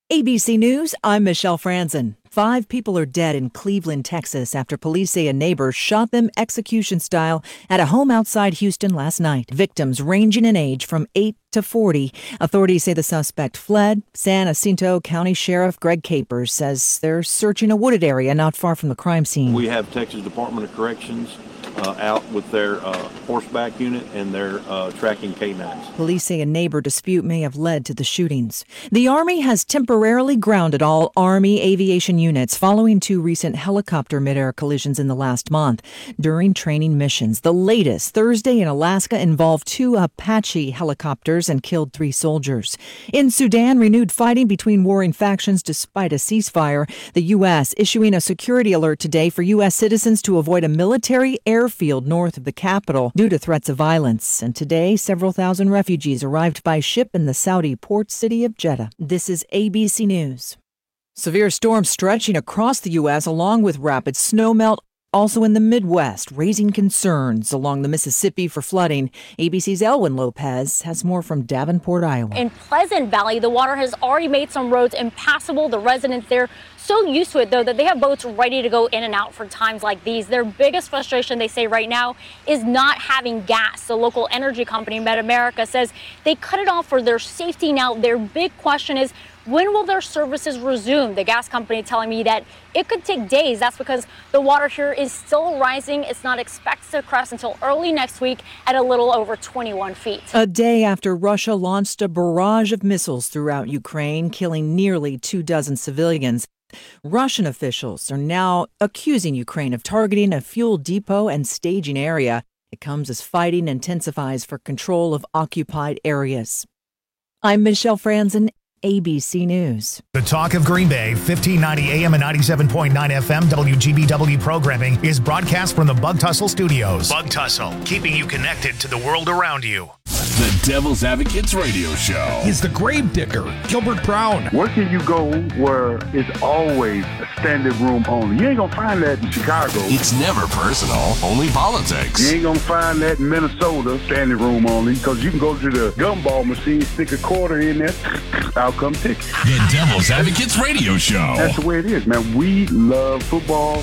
ABC News, I'm Michelle Franzen. 5 people are dead in Cleveland, Texas, after police say a neighbor shot them execution style at a home outside Houston last night. Victims ranging in age from 8 to 40. Authorities say the suspect fled. San Jacinto County Sheriff Greg Capers says they're searching a wooded area not far from the crime scene. We have Texas Department of Corrections out with their horseback unit and their tracking canines. Police say a neighbor dispute may have led to the shootings. The Army has temporarily grounded all Army aviation units following 2 recent helicopter mid-air collisions in the last month during training missions. The latest, Thursday in Alaska, involved 2 Apache helicopters and killed 3 soldiers. In Sudan, renewed fighting between warring factions despite a ceasefire. The U.S. issuing a security alert today for U.S. citizens to avoid a military airfield north of the capital due to threats of violence. And today, several thousand refugees arrived by ship in the Saudi port city of Jeddah. This is ABC News. Severe storms stretching across the U.S. along with rapid snowmelt also in the Midwest, raising concerns along the Mississippi for flooding. ABC's Elwyn Lopez has more from Davenport, Iowa. In Pleasant Valley, the water has already made some roads impassable. The residents there so used to it, though, that they have boats ready to go in and out for times like these. Their biggest frustration, they say right now, is not having gas. The local energy company, MidAmerica, says they cut it off for their safety. Now, their big question is, when will their services resume? The gas company telling me that it could take days. That's because the water here is still rising. It's not expected to crest until early next week at a little over 21 feet. A day after Russia launched a barrage of missiles throughout Ukraine, killing nearly 24 civilians. Russian officials are now accusing Ukraine of targeting a fuel depot and staging area. It comes as fighting intensifies for control of occupied areas. I'm Michelle Franzen, ABC News. The Talk of Green Bay, 1590 AM and 97.9 FM WGBW programming is broadcast from the Bug Tussle Studios. Bug Tussle, keeping you connected to the world around you. The Devil's Advocates Radio Show. He's the grave digger, Gilbert Brown. Where can you go where it's always a standing room only? You ain't gonna find that in Chicago. It's never personal, only politics. You ain't gonna find that in Minnesota, standing room only, because you can go to the gumball machine, stick a quarter in there, out come tickets. The Devil's Advocates Radio Show. That's the way it is, man. We love football,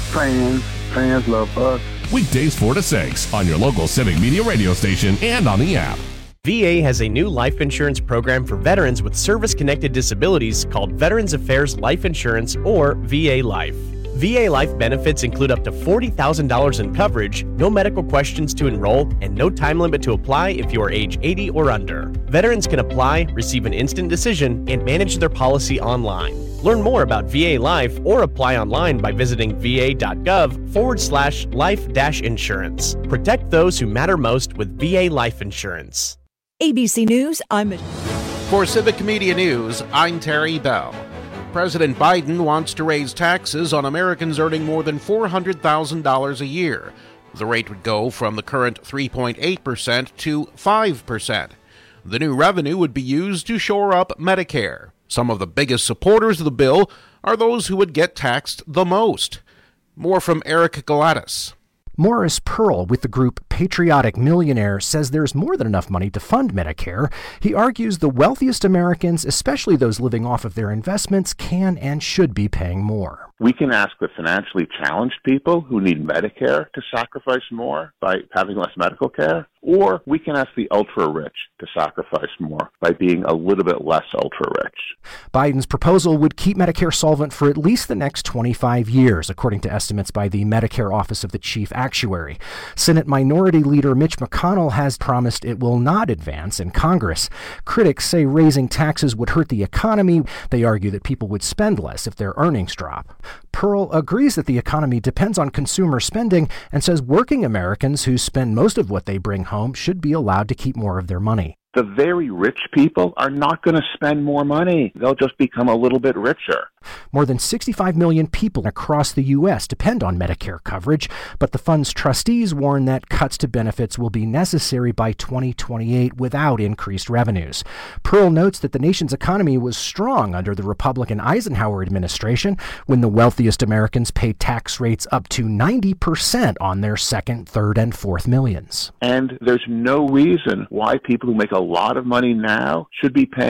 fans love us. Weekdays 4 to 6 on your local Civic Media radio station and on the app. VA has a new life insurance program for veterans with service-connected disabilities called Veterans Affairs Life Insurance, or VA Life. VA Life benefits include up to $40,000 in coverage, no medical questions to enroll, and no time limit to apply if you are age 80 or under. Veterans can apply, receive an instant decision, and manage their policy online. Learn more about VA Life or apply online by visiting va.gov/life-insurance. Protect those who matter most with VA Life Insurance. ABC News, I'm For Civic Media News, I'm Terry Bell. President Biden wants to raise taxes on Americans earning more than $400,000 a year. The rate would go from the current 3.8% to 5%. The new revenue would be used to shore up Medicare. Some of the biggest supporters of the bill are those who would get taxed the most. More from Eric Galatis. Morris Pearl with the group Patriotic Millionaire says there's more than enough money to fund Medicare. He argues the wealthiest Americans, especially those living off of their investments, can and should be paying more. We can ask the financially challenged people who need Medicare to sacrifice more by having less medical care, or we can ask the ultra-rich to sacrifice more by being a little bit less ultra-rich. Biden's proposal would keep Medicare solvent for at least the next 25 years, according to estimates by the Medicare Office of the Chief Actuary. Senate Minority Leader Mitch McConnell has promised it will not advance in Congress. Critics say raising taxes would hurt the economy. They argue that people would spend less if their earnings drop. Pearl agrees that the economy depends on consumer spending and says working Americans who spend most of what they bring home should be allowed to keep more of their money. The very rich people are not going to spend more money. They'll just become a little bit richer. More than 65 million people across the U.S. depend on Medicare coverage, but the fund's trustees warn that cuts to benefits will be necessary by 2028 without increased revenues. Pearl notes that the nation's economy was strong under the Republican Eisenhower administration, when the wealthiest Americans paid tax rates up to 90% on their second, third, and fourth millions. And there's no reason why people who make a lot of money now should be paying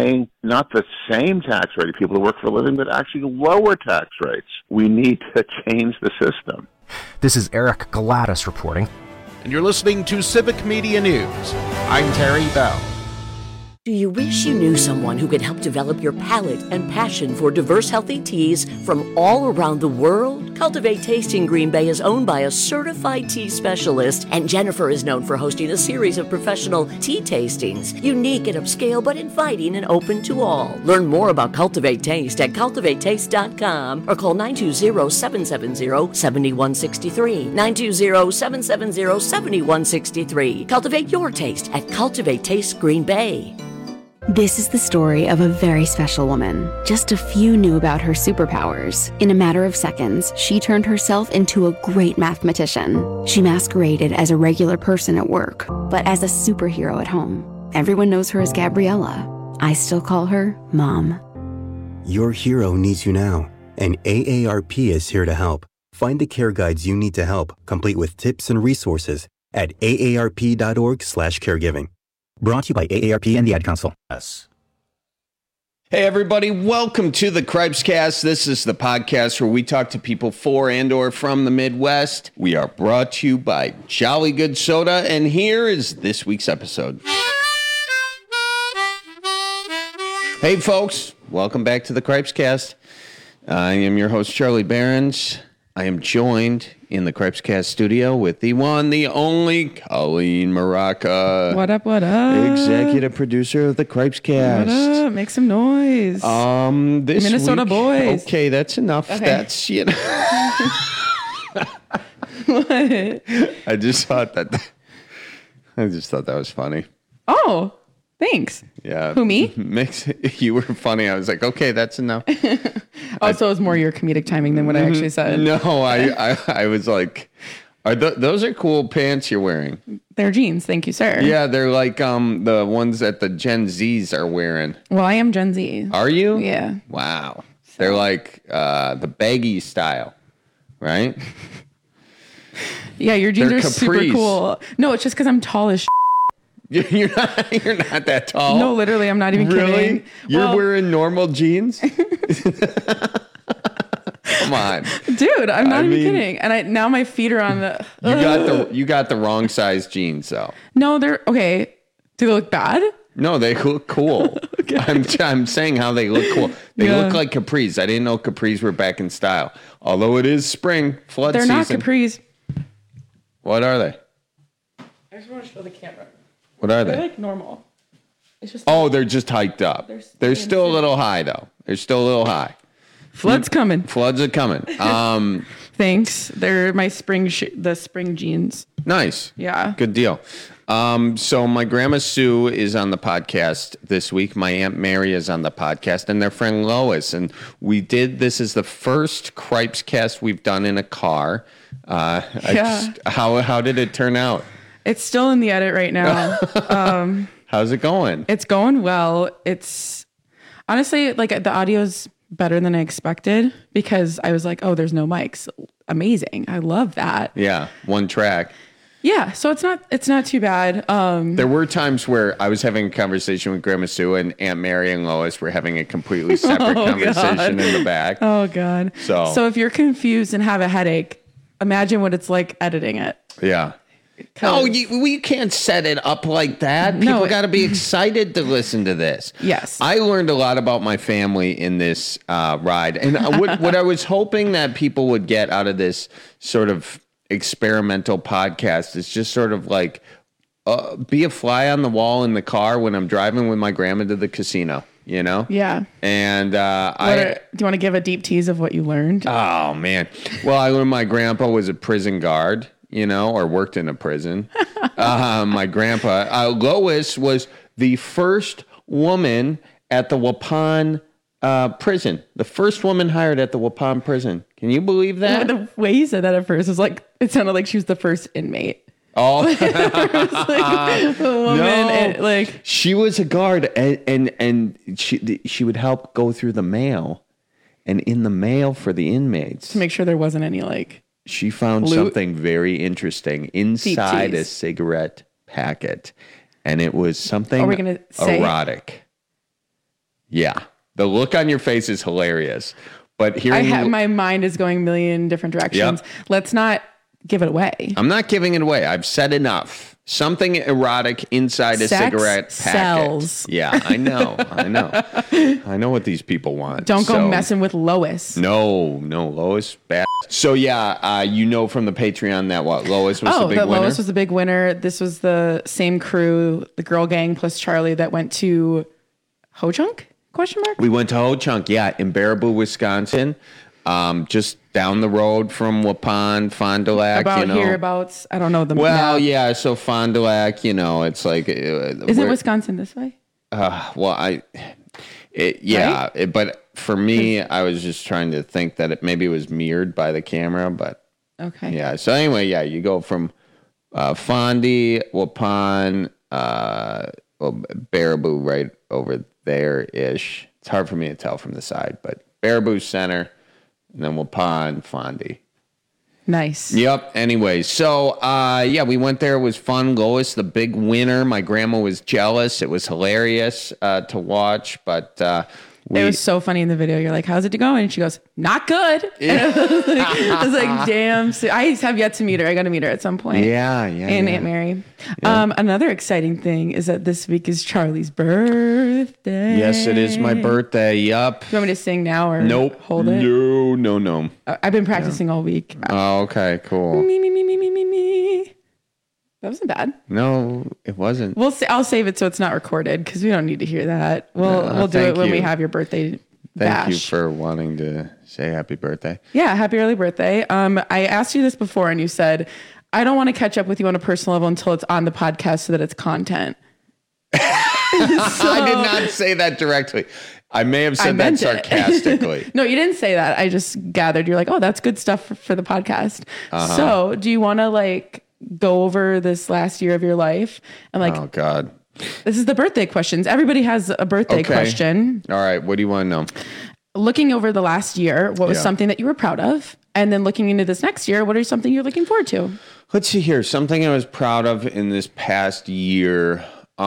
not the same tax rate of people who work for a living, but actually lower tax rates. We need to change the system. This is Eric Galatis reporting. And you're listening to Civic Media News. I'm Terry Bell. Do you wish you knew someone who could help develop your palate and passion for diverse, healthy teas from all around the world? Cultivate Taste in Green Bay is owned by a certified tea specialist, and Jennifer is known for hosting a series of professional tea tastings, unique and upscale but inviting and open to all. Learn more about Cultivate Taste at cultivatetaste.com or call 920-770-7163. 920-770-7163. Cultivate your taste at Cultivate Taste Green Bay. This is the story of a very special woman. Just a few knew about her superpowers. In a matter of seconds, she turned herself into a great mathematician. She masqueraded as a regular person at work, but as a superhero at home. Everyone knows her as Gabriella. I still call her Mom. Your hero needs you now, and AARP is here to help. Find the care guides you need to help, complete with tips and resources at aarp.org/caregiving. Brought to you by AARP and the Ad Council. Yes. Hey, everybody. Welcome to the Cripescast. This is the podcast where we talk to people for and or from the Midwest. We are brought to you by Jolly Good Soda, and here is this week's episode. Hey, folks. Welcome back to the Cripescast. I am your host, Charlie Behrens. I am joined in the Cripescast studio with the one, the only, Colleen Maraca. What up, what up? Executive producer of the Cripescast. What up? Make some noise. This Minnesota week, boys. Okay, that's enough. Okay. That's, you know. What? I just thought that was funny. Oh, thanks. Yeah. Who, me? You were funny. I was like, okay, that's enough. So it was more your comedic timing than what I actually said. No, I was like, those are cool pants you're wearing. They're jeans. Thank you, sir. Yeah, they're like the ones that the Gen Zs are wearing. Well, I am Gen Z. Are you? Yeah. Wow. So. They're like the baggy style, right? Yeah, your jeans are super cool. No, it's just because I'm tall as You're not that tall. No, literally, I'm not even kidding. You're wearing normal jeans? Come on, dude. I'm not even kidding. And now my feet are on the. You got the wrong size jeans though. No, they're okay. Do they look bad? No, they look cool. Okay. I'm saying how they look cool. They look like capris. I didn't know capris were back in style. Although it is spring, flood season. They're not capris. What are they? I just want to show the camera. What are they? They're like normal. It's just they're just hiked up. They're still a little high though. They're still a little high. Floods coming. Floods are coming. Thanks. They're my spring jeans. Nice. Yeah. Good deal. So my grandma Sue is on the podcast this week. My Aunt Mary is on the podcast, and their friend Lois. And this is the first Cripescast we've done in a car. How did it turn out? It's still in the edit right now. How's it going? It's going well. It's honestly like the audio's better than I expected because I was like, oh, there's no mics. Amazing. I love that. Yeah. One track. Yeah. So it's not too bad. There were times where I was having a conversation with Grandma Sue and Aunt Mary and Lois were having a completely separate conversation in the back. Oh God. So if you're confused and have a headache, imagine what it's like editing it. Yeah. Oh, we can't set it up like that. People got to be excited to listen to this. Yes. I learned a lot about my family in this ride. And what I was hoping that people would get out of this sort of experimental podcast is just sort of like be a fly on the wall in the car when I'm driving with my grandma to the casino, you know? Yeah. And do you want to give a deep tease of what you learned? Oh, man. Well, I learned my grandpa was a prison guard. Or worked in a prison. My grandpa, Lois, was the first woman at the Waupun prison. The first woman hired at the Waupun prison. Can you believe that? The way you said that at first was like, it sounded like she was the first inmate. Oh, like a woman, no. and like she was a guard, and she would help go through the mail, and in the mail for the inmates to make sure there wasn't any like. She found something very interesting inside a cigarette packet, and it was something erotic. Yeah. The look on your face is hilarious. But hearing my mind is going a million different directions. Yep. Let's not give it away. I'm not giving it away. I've said enough. Something erotic inside a cigarette packet. Sells. Yeah, I know. I know what these people want. Don't go messing with Lois. No, Lois, bad. So yeah, you know from the Patreon that Lois was the big winner? Lois was the big winner. This was the same crew, the girl gang plus Charlie, that went to Ho-Chunk? ? We went to Ho-Chunk, yeah, in Baraboo, Wisconsin. Just down the road from Waupun, Fond du Lac. Hereabouts. I don't know the Well, map. yeah, so Fond du Lac, it's like... Isn't Wisconsin this way? But for me, I was just trying to think that maybe it was mirrored by the camera, but... Okay. Yeah, so anyway, yeah, you go from Fondy, Waupun, Baraboo right over there-ish. It's hard for me to tell from the side, but Baraboo Center... And then Waupun, Fondy. Nice. Yep. Anyway, so we went there. It was fun. Lois, the big winner. My grandma was jealous. It was hilarious to watch, but it was so funny in the video. You're like, "How's it going?" And she goes, "Not good." Yeah. I was like, "Damn." So I have yet to meet her. I got to meet her at some point. Yeah. And Aunt Mary. Yeah. Another exciting thing is that this week is Charlie's birthday. Yes, it is my birthday. Yup. Do you want me to sing now or nope. Hold it? No. I've been practicing all week. Oh, okay, cool. Me. That wasn't bad. No, it wasn't. I'll save it so it's not recorded because we don't need to hear that. We'll do it when we have your birthday bash. Thank you for wanting to say happy birthday. Yeah, happy early birthday. I asked you this before and you said, I don't want to catch up with you on a personal level until it's on the podcast so that it's content. I did not say that directly. I may have said that sarcastically. No, you didn't say that. I just gathered. You're like, oh, that's good stuff for the podcast. Uh-huh. So do you want to go over this last year of your life? And oh, God. This is the birthday questions. Everybody has a birthday question. All right. What do you want to know? Looking over the last year, what was something that you were proud of? And then looking into this next year, what is something you're looking forward to? Let's see here. Something I was proud of in this past year.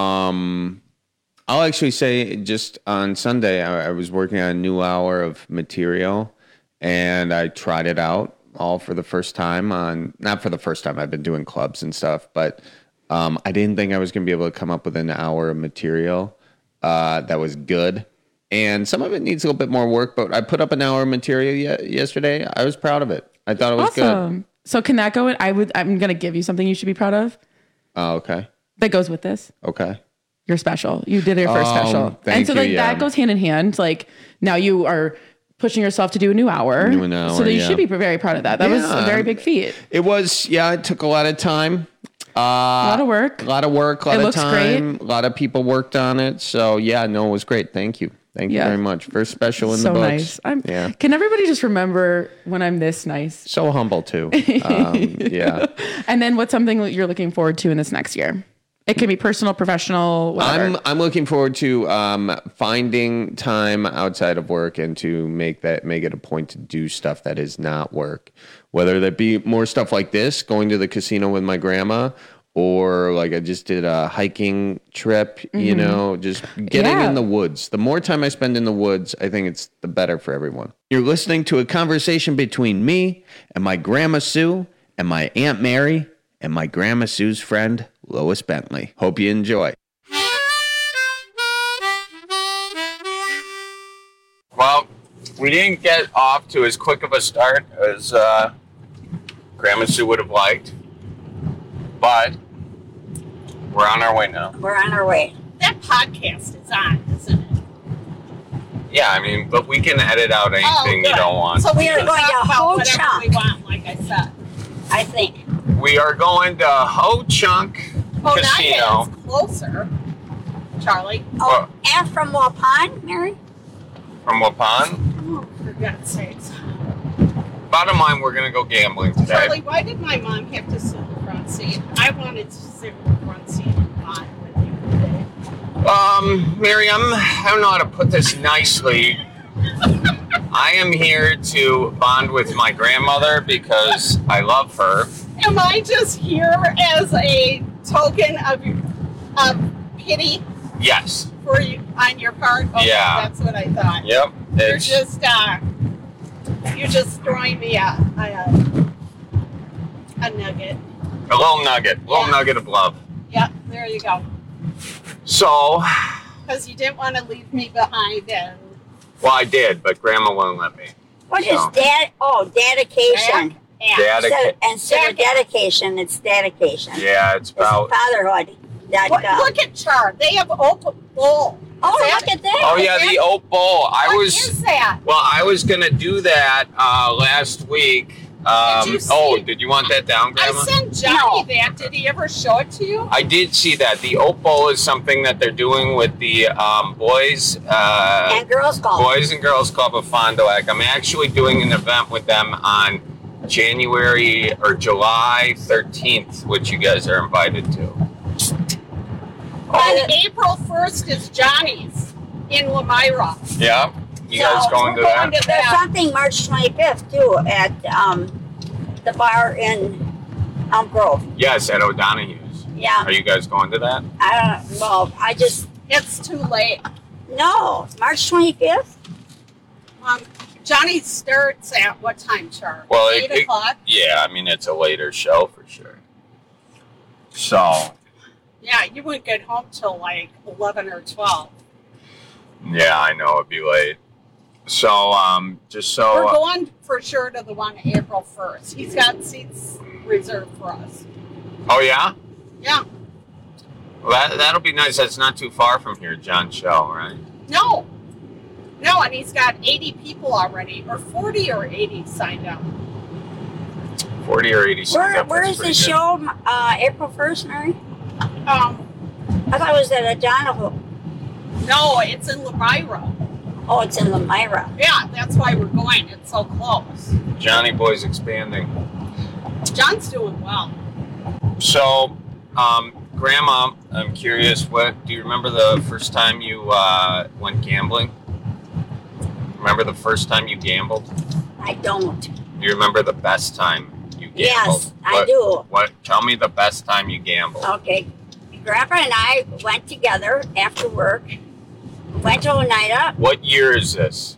I'll actually say just on Sunday, I was working on a new hour of material and I tried it out all for the first time not for the first time, I've been doing clubs and stuff, but I didn't think I was going to be able to come up with an hour of material that was good. And some of it needs a little bit more work, but I put up an hour of material yesterday. I was proud of it. I thought it was good. So can that go in? I'm going to give you something you should be proud of. Oh, okay. That goes with this. Okay. You're special. You did your first special. Thank you, that goes hand in hand. Now you are pushing yourself to do a new hour. So you should be very proud of that. That was a very big feat. It was, it took a lot of time. A lot of work. A lot of time. Great. A lot of people worked on it. So it was great. Thank you. Thank you very much. First special in the books. So nice. Can everybody just remember when I'm this nice? So humble too. Yeah. And then what's something that you're looking forward to in this next year? It can be personal, professional, whatever. I'm looking forward to finding time outside of work and to make it a point to do stuff that is not work. Whether that be more stuff like this, going to the casino with my grandma, or like I just did a hiking trip, just getting in the woods. The more time I spend in the woods, I think it's the better for everyone. You're listening to a conversation between me and my Grandma Sue and my Aunt Mary and my Grandma Sue's friend, Lois Bentley. Hope you enjoy. Well, we didn't get off to as quick of a start as Grandma Sue would have liked, but we're on our way now. We're on our way. That podcast is on, isn't it? Yeah, but we can edit out anything you don't want. So we are going to Ho-Chunk. We want, like I said. I think. We are going to Ho-Chunk Casino. It's closer, Charlie. Oh, and from Waupun, Mary? From Waupun? Oh, for God's sakes. Bottom line, we're going to go gambling today. Charlie, why did my mom have to sit in the front seat? I wanted to sit in the front seat and bond with you today. Mary, I don't know how to put this nicely. I am here to bond with my grandmother because I love her. Am I just here as a token of pity? Yes. for you on your part? Okay, Yeah. That's what I thought. Yep. You're just throwing me a nugget. A little nugget. Nugget of love. Yep, there you go. So, Because you didn't want to leave me behind and... well, I did, but Grandma wouldn't let me. What is dad? Oh, dedication. Instead of dedication, it's dedication. Yeah, it's about... fatherhood. Look at Char. They have open bowl. Oh, look at that. Oh, yeah, the oat bowl. What is that? Well, I was going to do that last week. Did you want that down, Grandma? I sent Johnny that. Did he ever show it to you? I did see that. The oat bowl is something that they're doing with the boys and girls club. Boys and Girls Club of Fond du Lac. I'm actually doing an event with them on July 13th, which you guys are invited to. And April 1st is Johnny's in Lamira. Yeah. You guys going to that? There's something March 25th, too, at the bar in Elm Grove. Yes, at O'Donoghue's. Yeah. Are you guys going to that? I don't know. It's too late. No, March 25th? Johnny starts at what time, Char? Well, 8 o'clock? Yeah, I mean, it's a later show for sure. So... yeah, you wouldn't get home till like 11 or 12. yeah, I know, it'd be late. So, We're going for sure to the one April 1st. He's got seats reserved for us. Oh, yeah? Yeah. Well, that'll be nice. That's not too far from here, John's show, right? No, and he's got 80 people already, or 40 or 80 signed up. 40 or 80 signed up. Where is the show, April 1st, Mary? I thought it was at O'Donoghue. No, it's in Lamira. Oh, it's in Lamira. Yeah, that's why we're going. It's so close. Johnny Boy's expanding. John's doing well. So, Grandma, I'm curious, do you remember the first time you went gambling? Remember the first time you gambled? I don't. Do you remember the best time you gambled? Yes, I do. Tell me the best time you gambled. Okay. Grandpa and I went together after work. Went to Oneida. What year is this?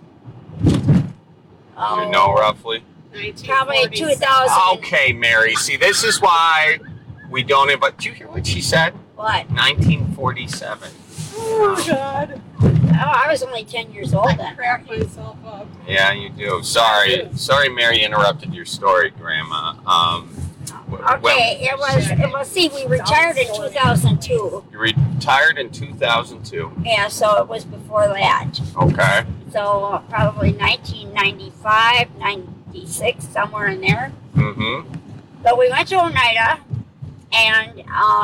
Oh, you know roughly? Probably 2000. Okay, Mary. See, this is why we don't invite. Did you hear what she said? What? 1947. Oh, God. Oh, I was only 10 years old then. I cracked myself up. Yeah, you do. Sorry, Mary interrupted your story, Grandma. Okay, it was, see, we retired in 2002. You retired in 2002. Yeah, so it was before that. Okay. So probably 1995, 96, somewhere in there. Mm-hmm. But we went to Oneida, and,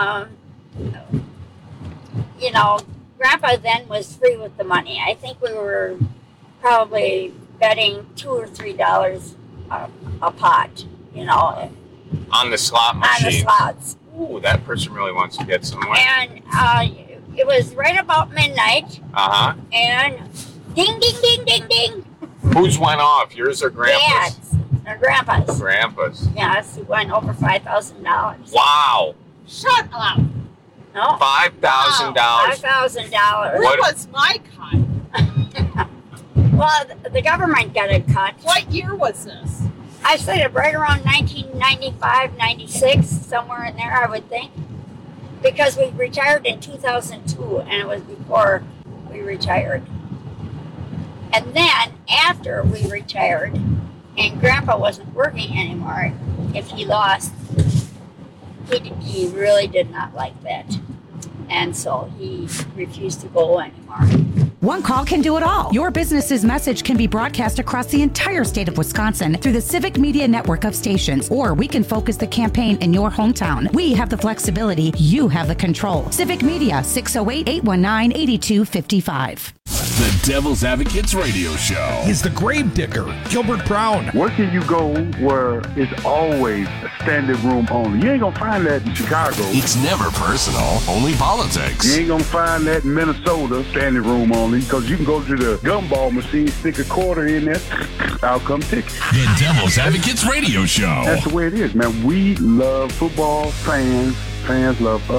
Grandpa then was free with the money. I think we were probably betting $2 or $3 a pot, On the slot machine. On the slots. Ooh, that person really wants to get somewhere. And it was right about midnight. Uh-huh. And ding, ding, ding, ding, ding. Whose went off? Yours or Grandpa's? Dad's. Or Grandpa's. Grandpa's. Yes, he went over $5,000. Wow. Shut up. No. $5,000. $5,000. Where was my cut? Well, the government got a cut. What year was this? I said it right around 1995, 96, somewhere in there, I would think. Because we retired in 2002, and it was before we retired. And then, after we retired, and Grandpa wasn't working anymore, if he lost, he really did not like that. And so he refused to go anymore. One call can do it all. Your business's message can be broadcast across the entire state of Wisconsin through the Civic Media network of stations, or we can focus the campaign in your hometown. We have the flexibility. You have the control. Civic Media, 608-819-8255. The Devil's Advocates Radio Show is the grave digger, Gilbert Brown. Where can you go where it's always a standing room only? You ain't gonna find that in Chicago. It's never personal, only politics. You ain't gonna find that in Minnesota, standing room only, because you can go to the gumball machine, stick a quarter in there, I'll come ticket. The Devil's Advocates Radio Show. That's the way it is, man. We love football, fans love us.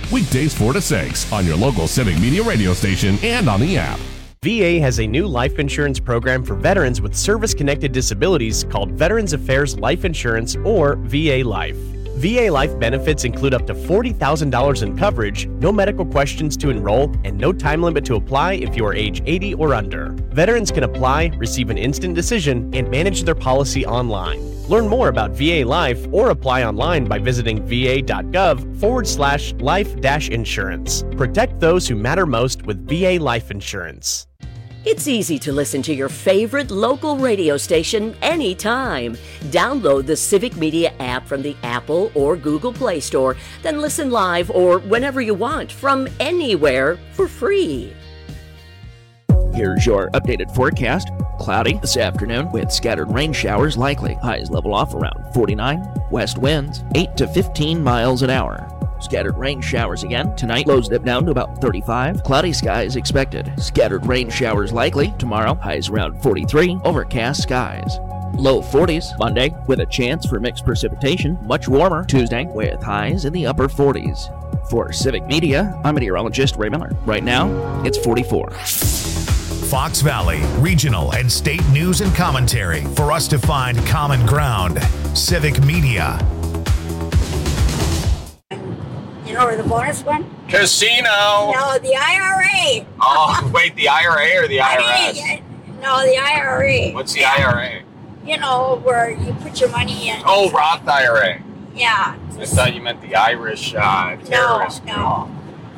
Weekdays 4 to 6 on your local Civic Media radio station and on the app. VA has a new life insurance program for veterans with service-connected disabilities called Veterans Affairs Life Insurance, or VA Life. VA Life benefits include up to $40,000 in coverage, no medical questions to enroll, and no time limit to apply if you are age 80 or under. Veterans can apply, receive an instant decision, and manage their policy online. Learn more about VA Life or apply online by visiting va.gov/life-insurance. Protect those who matter most with VA Life Insurance. It's easy to listen to your favorite local radio station anytime. Download the Civic Media app from the Apple or Google Play Store, then listen live or whenever you want from anywhere for free. Here's your updated forecast. Cloudy this afternoon with scattered rain showers likely. Highs level off around 49. West winds 8 to 15 miles an hour. Scattered rain showers again tonight. Lows dip down to about 35. Cloudy skies expected. Scattered rain showers likely tomorrow. Highs around 43. Overcast skies. Low 40s Monday with a chance for mixed precipitation. Much warmer Tuesday with highs in the upper 40s. For Civic Media, I'm meteorologist Ray Miller. Right now, it's 44. Fox Valley, regional and state news and commentary for us to find common ground. Civic Media. You know where the bonus went? Casino. No, the IRA. Oh, wait, the IRA or the IRS? No, the IRA. What's the IRA? You know, where you put your money in. Oh, Roth IRA. Yeah. I thought you meant the Irish terrorist. No.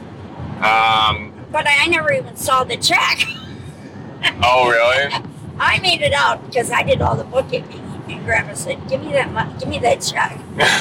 But I never even saw the check. Oh, really? I made it out because I did all the bookkeeping. And Grandma said, "Give me that money. Give me that check."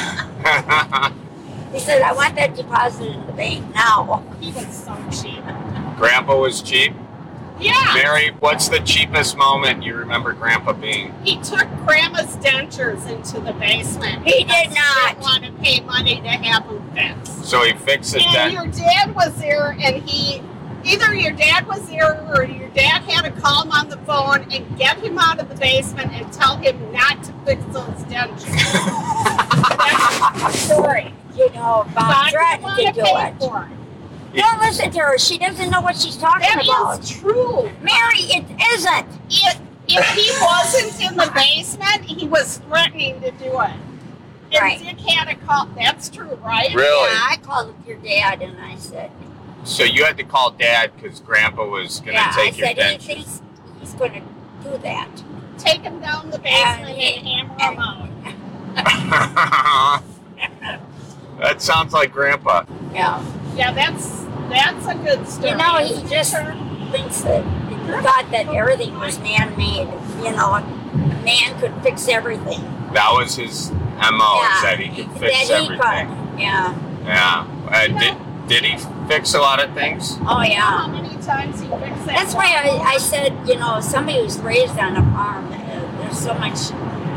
He said, "I want that deposited in the bank now." He was so cheap. Grandpa was cheap? Yeah. Mary, what's the cheapest moment you remember Grandpa being? He took Grandma's dentures into the basement. He did not. He didn't want to pay money to have them fixed. So he fixed it. And your dad was there, and either your dad was there or your dad had to call him on the phone and get him out of the basement and tell him not to fix those dentures. That's the story. You know, Bob threatened to do it. Don't listen to her. She doesn't know what she's talking about. That is true. Mary, it isn't. If he wasn't in the basement, he was threatening to do it. And Right. Dick had to call. That's true, right? Really? Yeah, I called your dad and I said. So you had to call Dad because Grandpa was going to take your dentures. He's going to do that. Take him down the basement and hammer him out. That sounds like Grandpa. Yeah. Yeah, that's a good story. You know, he just thinks that he thought that everything was man-made. You know, a man could fix everything. That was his MO, is that he could fix everything. Yeah. Yeah. Did he fix a lot of things? Oh, yeah. How many times he fixed that? That's why I said, you know, somebody who's raised on a farm, there's so much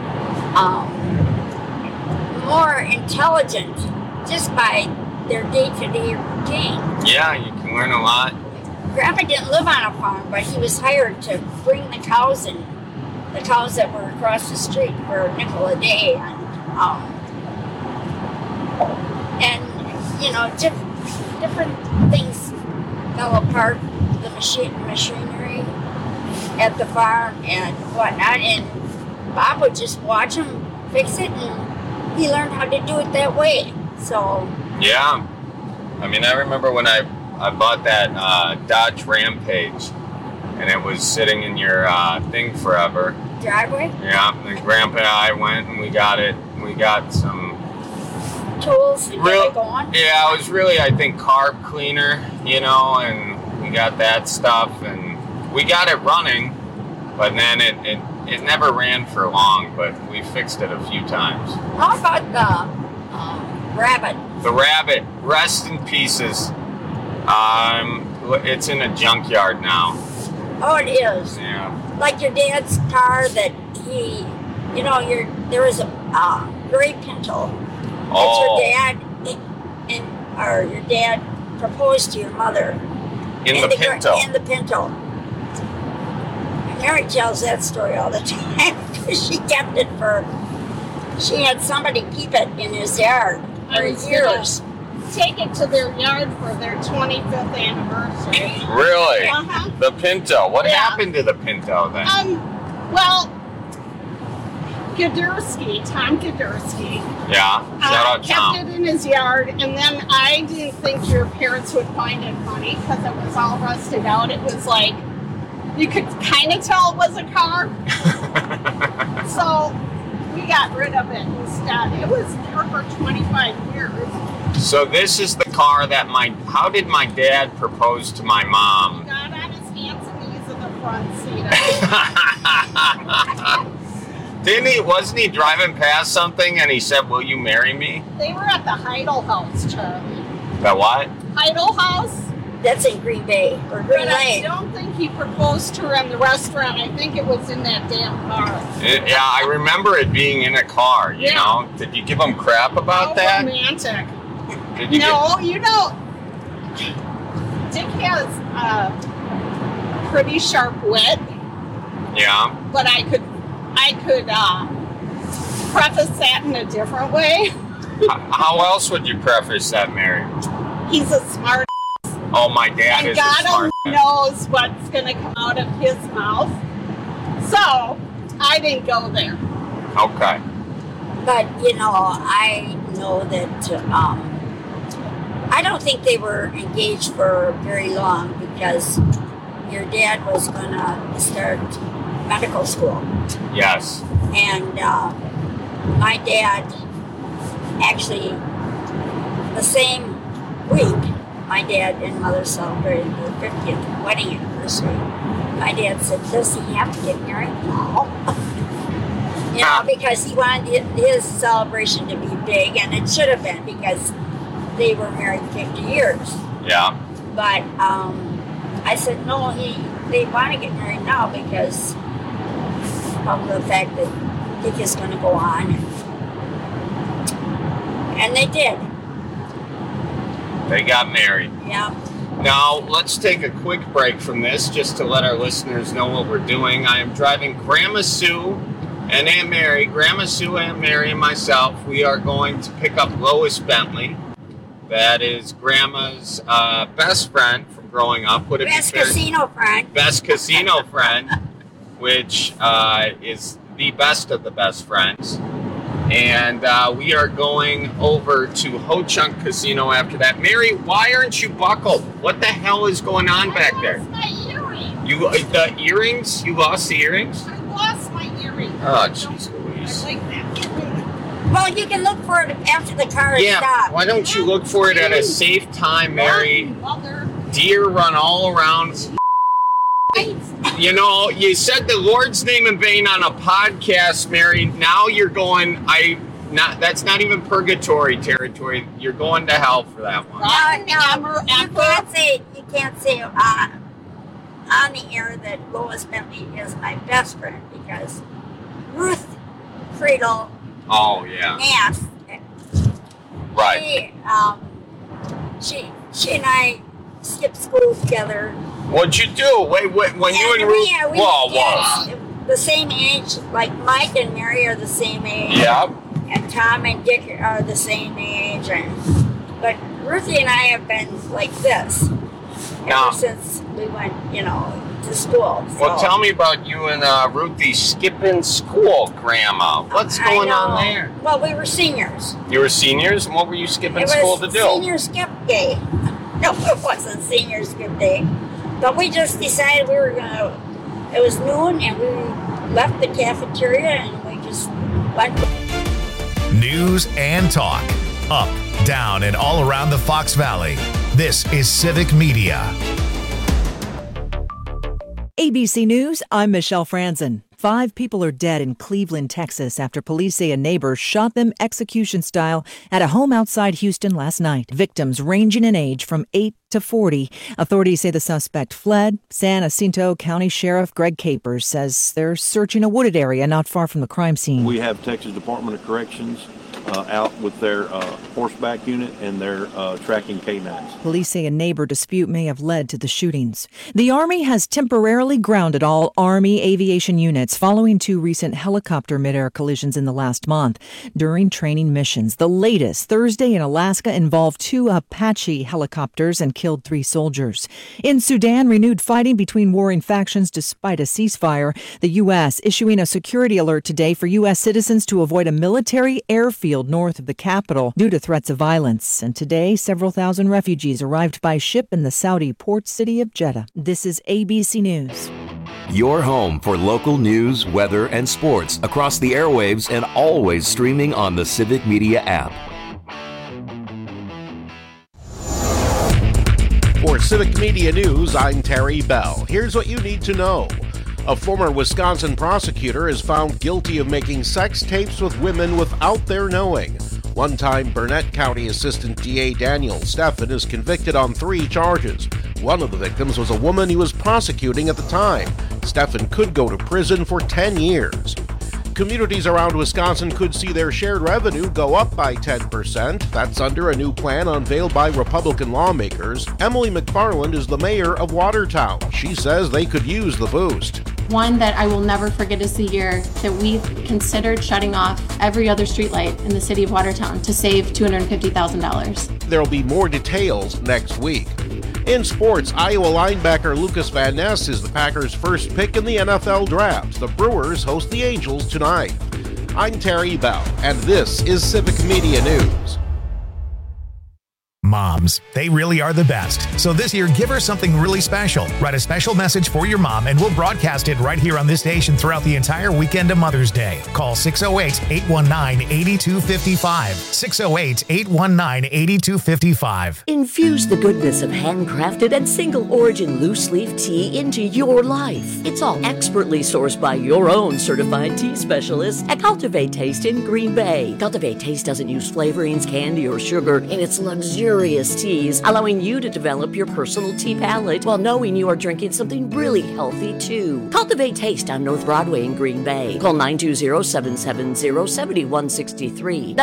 more intelligent just by their day-to-day routine. Yeah, you can learn a lot. Grandpa didn't live on a farm, but he was hired to bring the cows in, the cows that were across the street for a nickel a day, and you know, different things fell apart, the machinery at the farm and whatnot, and Bob would just watch him fix it, and he learned how to do it that way. So yeah, I mean, I remember when I bought that Dodge Rampage, and it was sitting in your thing forever. Driveway? Yeah, and then Grandpa and I went and we got it. We got some tools to get it going. Yeah, it was really, I think, carb cleaner, you know, and we got that stuff, and we got it running, but then it never ran for long, but we fixed it a few times. How about the rabbit? The rabbit, rest in pieces. It's in a junkyard now. Oh, it is. Yeah. Like your dad's car that he, you know, there was a gray Pinto. That's your dad, or your dad proposed to your mother. In the Pinto. In the Pinto. Mary tells that story all the time because she kept it she had somebody keep it in his yard for years. take it to their yard for their 25th anniversary. Really? Uh-huh. The Pinto. What happened to the Pinto then? Well, Tom Gadursky. Yeah. Shout out Tom. Kept it in his yard, and then I didn't think your parents would find it funny because it was all rusted out. It was like, you could kind of tell it was a car. So we got rid of it instead. It was there for 25 years. So this is the car that how did my dad propose to my mom? He got on his hands and knees in the front seat. Wasn't he driving past something and he said, "Will you marry me?" They were at the Heidel House, Charlie. The what? Heidel House? That's in Green Bay or Green I Lake. don't think he proposed to her in the restaurant. I think it was in that damn car. Yeah, I remember it being in a car, you know? Did you give him crap about that? Romantic. Did you Dick has pretty sharp wit. Yeah. But I could preface that in a different way. How else would you preface that, Mary? He's a smart. Oh, my dad is a smart. God knows what's going to come out of his mouth. So I didn't go there. Okay. But I know that I don't think they were engaged for very long because your dad was going to start medical school. Yes. And my dad, actually, the same week, my dad and mother celebrated their 50th wedding anniversary. My dad said, "Does he have to get married now?" Because he wanted his celebration to be big, and it should have been because they were married 50 years. Yeah. But I said, no, they want to get married now because of the fact that Dick is going to go on. And they did. They got married. Yeah. Now, let's take a quick break from this just to let our listeners know what we're doing. I am driving Grandma Sue and Aunt Mary. Grandma Sue, Aunt Mary, and myself. We are going to pick up Lois Bentley. That is Grandma's best friend from growing up. Would it Best be fair? casino friend. Best casino friend, which is the best of the best friends. And we are going over to Ho Chunk Casino after that. Mary, why aren't you buckled? What the hell is going on back there? My earring. The earrings? You lost the earrings? I lost my earring. Oh, jeez Louise. I like that. Well, you can look for it after the car is stopped. Why don't you look for it at a safe time, Mary? Deer run all around. You said the Lord's name in vain on a podcast, Mary. Now you're going. That's not even purgatory territory. You're going to hell for that one. You can't say on the air that Lois Bentley is my best friend because Ruth Friedel. Oh yeah. Asked. Right. She and I skipped school together. What'd you do? Wait, when you and Ruth? Whoa. The same age, like Mike and Mary are the same age. Yep. And Tom and Dick are the same age. But Ruthie and I have been like this ever since we went, to school. So. Well, tell me about you and Ruthie skipping school, Grandma. What's going on there? Well, we were seniors. You were seniors? And what were you skipping school to do? It was senior skip day. No, it wasn't senior skip day. But we just decided we were going to... It was noon, and we left the cafeteria, and we just went... News and talk. Up, down, and all around the Fox Valley. This is Civic Media. ABC News, I'm Michelle Franzen. 5 people are dead in Cleveland, Texas, after police say a neighbor shot them execution-style at a home outside Houston last night. Victims ranging in age from 8 to 40. Authorities say the suspect fled. San Jacinto County Sheriff Greg Capers says they're searching a wooded area not far from the crime scene. We have Texas Department of Corrections out with their horseback unit and their tracking canines. Police say a neighbor dispute may have led to the shootings. The Army has temporarily grounded all Army aviation units following 2 recent helicopter mid-air collisions in the last month during training missions. The latest, Thursday in Alaska, involved 2 Apache helicopters and killed 3 soldiers. In Sudan, renewed fighting between warring factions despite a ceasefire. The U.S. issuing a security alert today for U.S. citizens to avoid a military airfield north of the capital due to threats of violence. And today, several thousand refugees arrived by ship in the Saudi port city of Jeddah. This is ABC News. Your home for local news, weather, and sports across the airwaves and always streaming on the Civic Media app. For Civic Media News, I'm Terry Bell. Here's what you need to know. A former Wisconsin prosecutor is found guilty of making sex tapes with women without their knowing. One-time Burnett County Assistant DA Daniel Steffen is convicted on 3 charges. One of the victims was a woman he was prosecuting at the time. Steffen could go to prison for 10 years. Communities around Wisconsin could see their shared revenue go up by 10%. That's under a new plan unveiled by Republican lawmakers. Emily McFarland is the mayor of Watertown. She says they could use the boost. One that I will never forget is the year that we considered shutting off every other streetlight in the city of Watertown to save $250,000. There'll be more details next week. In sports, Iowa linebacker Lucas Van Ness is the Packers' first pick in the NFL draft. The Brewers host the Angels tonight. I'm Terry Bell, and this is Civic Media News. Moms, they really are the best. So this year, give her something really special. Write a special message for your mom, and we'll broadcast it right here on this station throughout the entire weekend of Mother's Day. Call 608-819-8255. 608-819-8255. Infuse the goodness of handcrafted and single-origin loose-leaf tea into your life. It's all expertly sourced by your own certified tea specialist at Cultivate Taste in Green Bay. Cultivate Taste doesn't use flavorings, candy, or sugar in its luxurious teas, allowing you to develop your personal tea palate while knowing you are drinking something really healthy too. Cultivate Taste on North Broadway in Green Bay. Call 920-770-7163,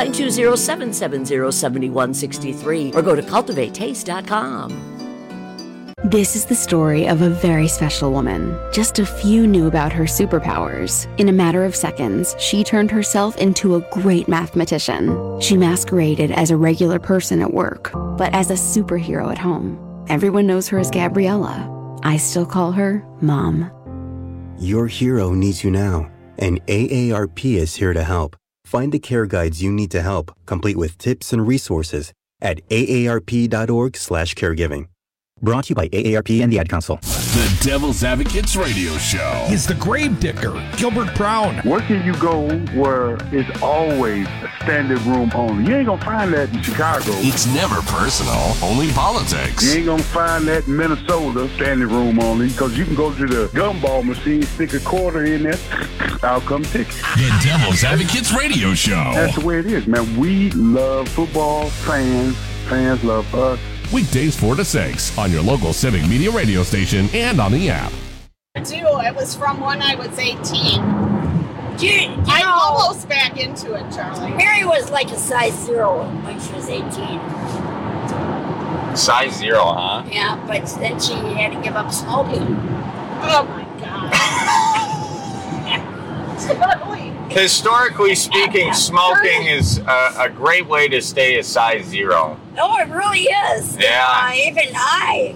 920-770-7163, or go to cultivatetaste.com. This is the story of a very special woman. Just a few knew about her superpowers. In a matter of seconds, she turned herself into a great mathematician. She masqueraded as a regular person at work, but as a superhero at home. Everyone knows her as Gabriella. I still call her Mom. Your hero needs you now, and AARP is here to help. Find the care guides you need to help, complete with tips and resources at aarp.org/caregiving. Brought to you by AARP and the Ad Council. The Devil's Advocates Radio Show. He's the grave digger, Gilbert Brown. Where can you go where it's always a standing room only? You ain't gonna find that in Chicago. It's never personal, only politics. You ain't gonna find that in Minnesota, standing room only, because you can go to the gumball machine, stick a quarter in there, I'll come ticket. The Devil's Advocates Radio Show. That's the way it is, man. We love football, fans love us. Weekdays 4 to 6 on your local Civic Media radio station and on the app. It was from when I was 18. I'm almost back into it, Charlie. Mary was like a size 0 when she was 18. Size 0, huh? Yeah, but then she had to give up smoking. Oh my God. Charlie. Historically speaking, smoking is a great way to stay a size 0. No, it really is. Yeah. Even I,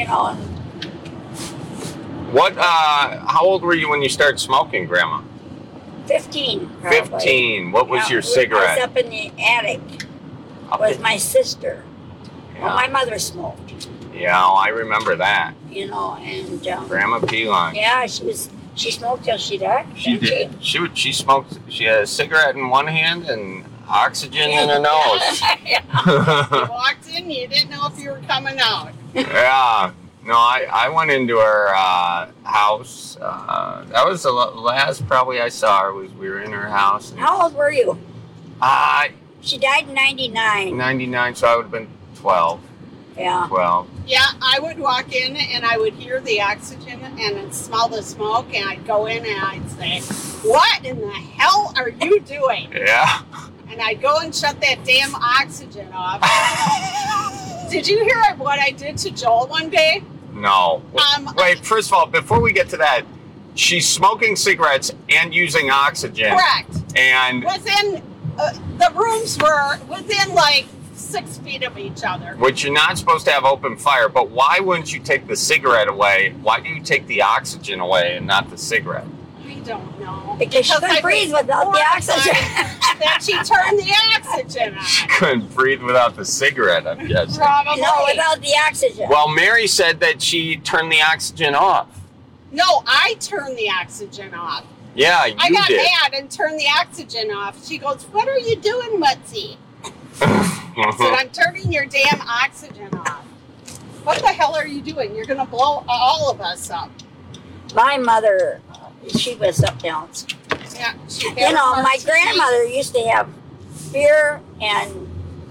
What? How old were you when you started smoking, Grandma? 15. Probably. 15. What was your cigarette? I was up in the attic. With my sister. Yeah. Well, my mother smoked. Yeah, I remember that. And Grandma Pilon. Yeah, she smoked till she died. She did. She smoked. She had a cigarette in one hand and oxygen in her nose. You walked in, you didn't know if you were coming out. Yeah. No, I went into her house. That was the last probably I saw her. We were in her house. How old were you? She died in 99. 99, so I would have been 12. Yeah. 12. Yeah, I would walk in and I would hear the oxygen and smell the smoke, and I'd go in and I'd say, "What in the hell are you doing?" Yeah. And and I go and shut that damn oxygen off. Did you hear what I did to Joel one day? No. Wait, first of all, before we get to that, she's smoking cigarettes and using oxygen. Correct. And within, the rooms were within like 6 feet of each other. Which you're not supposed to have open fire, but why wouldn't you take the cigarette away? Why do you take the oxygen away and not the cigarette? We don't know. Because she couldn't breathe without the oxygen. That she turned the oxygen on. She couldn't breathe without the cigarette, I'm guessing. Probably. No, without the oxygen. Well, Mary said that she turned the oxygen off. No, I turned the oxygen off. Yeah, you I got did. mad and turned the oxygen off. She goes, "What are you doing, Mutsy?" I said, "I'm turning your damn oxygen off." What the hell are you doing? You're going to blow all of us up. My mother, she was up down. Yeah, You know, my grandmother used to have beer and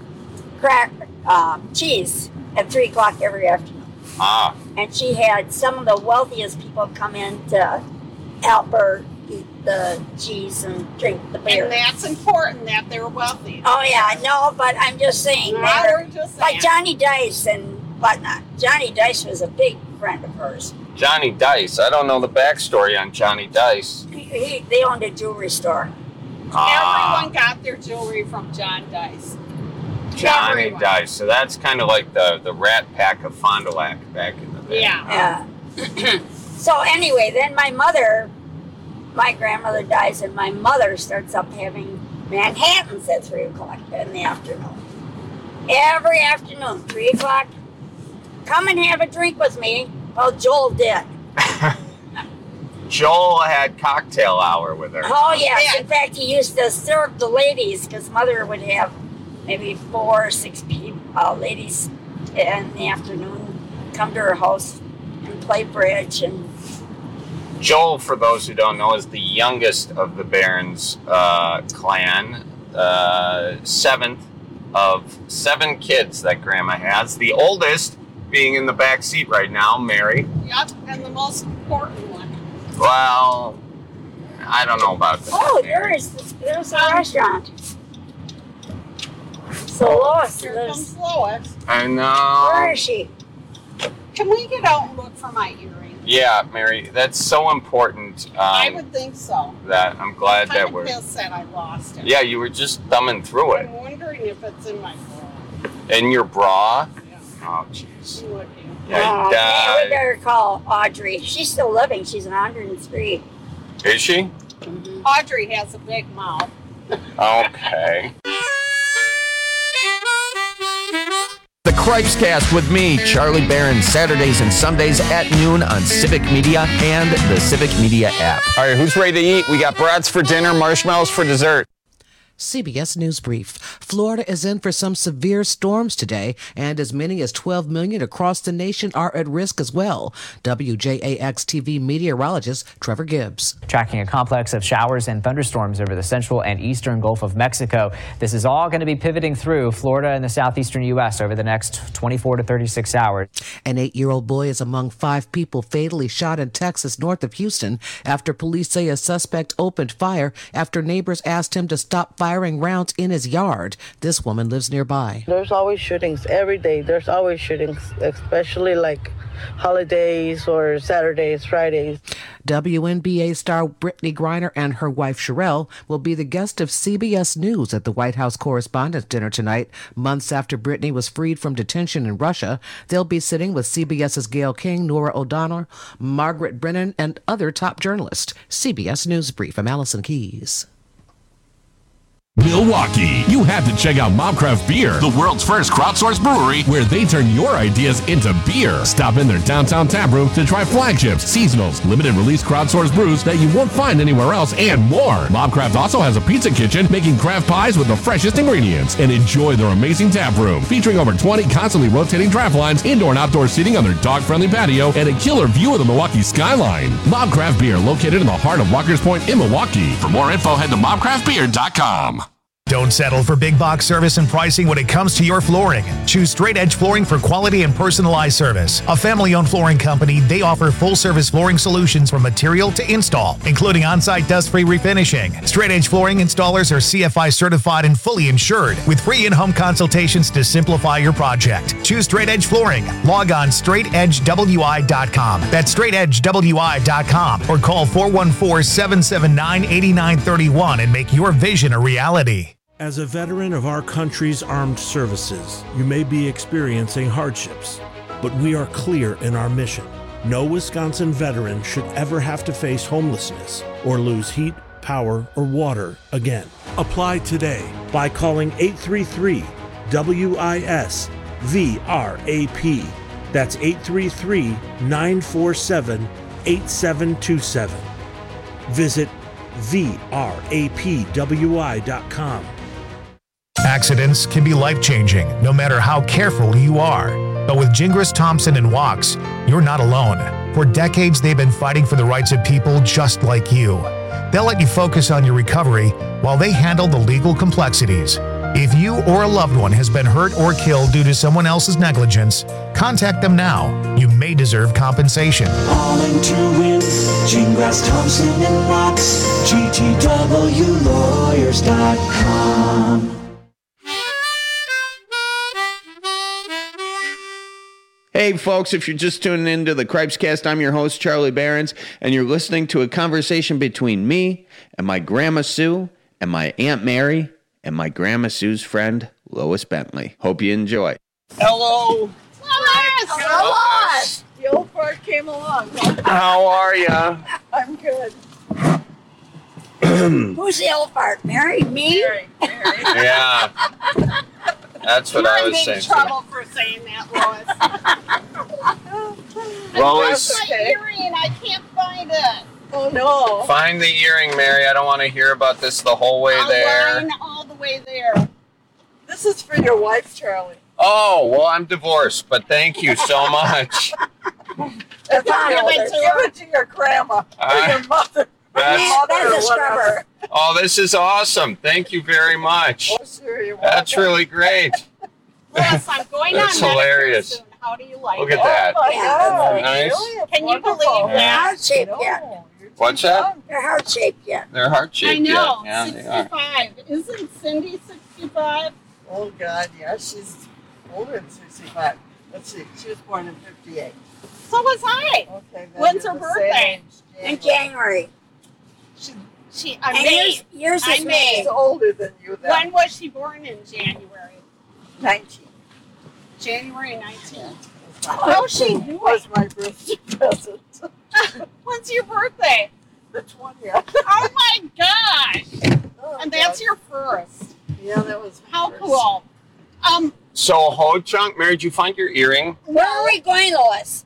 cheese at 3 o'clock every afternoon. Ah. And she had some of the wealthiest people come in to help her eat the cheese and drink the beer. And that's important that they're wealthy. Oh, yeah, I know, but I'm just saying. We're just saying. Like Johnny Dice and whatnot. Johnny Dice was a big friend of hers. Johnny Dice. I don't know the backstory on Johnny Dice. They owned a jewelry store. Everyone got their jewelry from John Dice. Johnny Dice. So that's kind of like the Rat Pack of Fond du Lac back in the day. Yeah. So anyway, then my grandmother dies, and my mother starts up having Manhattans at 3 o'clock in the afternoon. Every afternoon, 3 o'clock. Come and have a drink with me. Well, Joel did. Joel had cocktail hour with her. Oh, yes. In fact, he used to serve the ladies because Mother would have maybe 4 or 6 ladies in the afternoon come to her house and play bridge. And Joel, for those who don't know, is the youngest of the Barons clan, 7th of 7 kids that Grandma has. The oldest being in the back seat right now, Mary. Yep, and the most important one. Well, I don't know about that. oh, there's a restaurant. So Lois Here lives. comes Lois. I know. Where is she? Can we get out and look for my earring? Yeah, Mary, that's so important. I would think so. That I'm glad that I'm we're. pissed that I lost it. Yeah, you were just thumbing through it. I'm wondering if it's in my bra. In your bra? Yeah. Oh, jeez. Yeah, Man, we better call Audrey. She's still living. She's 103. Is she? Audrey has a big mouth. Okay. The Cripes Cast with me, Charlie Barron, Saturdays and Sundays at noon on Civic Media and the Civic Media app. All right, who's ready to eat? We got brats for dinner, marshmallows for dessert. CBS News Brief. Florida is in for some severe storms today, and as many as 12 million across the nation are at risk as well. WJAX-TV meteorologist Trevor Gibbs. Tracking a complex of showers and thunderstorms over the central and eastern Gulf of Mexico. This is all going to be pivoting through Florida and the southeastern U.S. over the next 24 to 36 hours. An 8-year-old boy is among 5 people fatally shot in Texas north of Houston after police say a suspect opened fire after neighbors asked him to stop firing rounds in his yard. This woman lives nearby. There's always shootings every day. There's always shootings, especially like holidays or Saturdays, Fridays. WNBA star Brittany Griner and her wife Sherelle will be the guest of CBS News at the White House Correspondents' Dinner tonight. Months after Brittany was freed from detention in Russia, they'll be sitting with CBS's Gayle King, Nora O'Donnell, Margaret Brennan, and other top journalists. CBS News Brief. I'm Allison Keys. Milwaukee. You have to check out Mobcraft Beer, the world's first crowdsourced brewery where they turn your ideas into beer. Stop in their downtown tap room to try flagships, seasonals, limited release crowdsourced brews that you won't find anywhere else, and more. Mobcraft also has a pizza kitchen making craft pies with the freshest ingredients. And enjoy their amazing tap room featuring over 20 constantly rotating draft lines, indoor and outdoor seating on their dog-friendly patio, and a killer view of the Milwaukee skyline. Mobcraft Beer, located in the heart of Walker's Point in Milwaukee. For more info, head to mobcraftbeer.com. Don't settle for big box service and pricing when it comes to your flooring. Choose Straight Edge Flooring for quality and personalized service. A family-owned flooring company, they offer full-service flooring solutions from material to install, including on-site dust-free refinishing. Straight Edge Flooring installers are CFI certified and fully insured, with free in-home consultations to simplify your project. Choose Straight Edge Flooring. Log on straightedgewi.com. That's straightedgewi.com, or call 414-779-8931 and make your vision a reality. As a veteran of our country's armed services, you may be experiencing hardships, but we are clear in our mission. No Wisconsin veteran should ever have to face homelessness or lose heat, power, or water again. Apply today by calling 833-WIS-VRAP. That's 833-947-8727. Visit VRAPWI.com. Accidents can be life-changing, no matter how careful you are. But with Gingras Thompson and Walks, you're not alone. For decades, they've been fighting for the rights of people just like you. They'll let you focus on your recovery while they handle the legal complexities. If you or a loved one has been hurt or killed due to someone else's negligence, contact them now. You may deserve compensation. Calling to win, Gingras Thompson and Walks, GTWLawyers.com. Hey folks, if you're just tuning into the Cripescast, I'm your host, Charlie Behrens, and you're listening to a conversation between me and my Grandma Sue and my Aunt Mary and my Grandma Sue's friend, Lois Bentley. Hope you enjoy. Hello. Lois! The old part came along. How are ya? I'm good. Who's the old part? Mary? Me? Mary. Yeah. That's what I was saying. You're in big trouble for saying that, Lois. Lois. That's my earring. I can't find it. Oh, no. Find the earring, Mary. I don't want to hear about this the whole way there. Line all the way there. This is for your wife, Charlie. Oh, well, I'm divorced, but thank you so much. Give it to your grandma or your mother. That's a scrubber. Oh, this is awesome. Thank you very much. Oh, sure, you're That's welcome. really great. Yes, I'm going That's on hilarious. soon. How do you like Look it? at that. Oh, my God. God. Nice. Really? Can you believe They're that? heart-shaped yet. What's that? They're heart-shaped yet. They're heart-shaped. I know. Yeah, they are. 65. Isn't Cindy 65? Oh, God, yeah. She's older than 65. Let's see. She was born in 58. So was I. Okay. then When's you're her the birthday? same In January. I'm And May. yours is I'm May. She's older than you then. When was she born in January? 19. January 19th. How's she doing? Was my birthday present. When's your birthday? The 20th. Oh my gosh! And that's your first. Yeah, that was How cool. So, Ho Chunk, Mary, did you find your earring? Where are we going, Lois?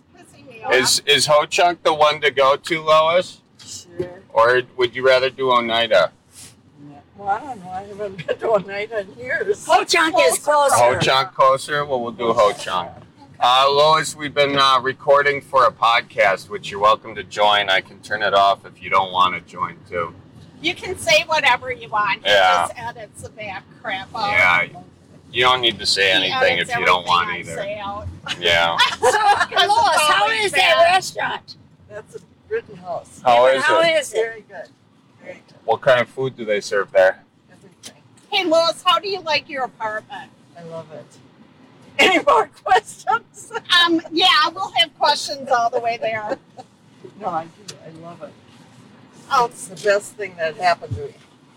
Is Ho Chunk the one to go to, Lois? Sure. Or would you rather do Oneida? Well, I don't know. I haven't been to a night in years. Ho Chunk is closer. Ho Chunk closer? Well, we'll do Ho Chunk. Lois, we've been recording for a podcast, which you're welcome to join. I can turn it off if you don't want to join, too. You can say whatever you want. He Yeah. just edits the back crap out. Yeah, you don't need to say He anything edits if you don't want everything I either. say out. Yeah. So, Lois, how is that restaurant? That's a Rittenhouse. How is How it? is it? Very good. Very good. What kind of food do they serve there? Hey, Lois, how do you like your apartment? I love it. Any more questions? Yeah, we'll have questions all the way there. No, I do. I love it. Oh, It's the best thing that happened to me.